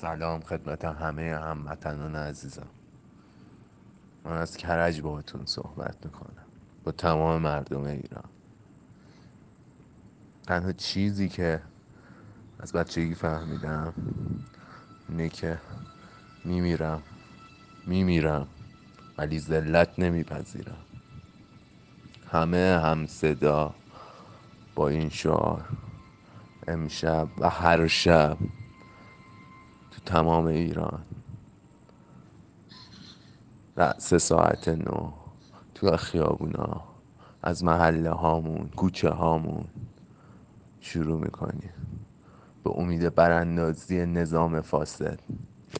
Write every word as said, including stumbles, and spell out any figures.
سلام خدمت همه هموطنان عزیزم. من از کرج باهاتون صحبت میکنم، با تمام مردم ایران. تنها چیزی که از بچگی فهمیدم اینه که میمیرم میمیرم ولی ذلت نمیپذیرم. همه هم صدا با این شعار امشب و هر شب تو تمام ایران رأس ساعت نو تو خیابونا از محله هامون کوچه هامون شروع میکنیم به امید براندازی نظام فاسد.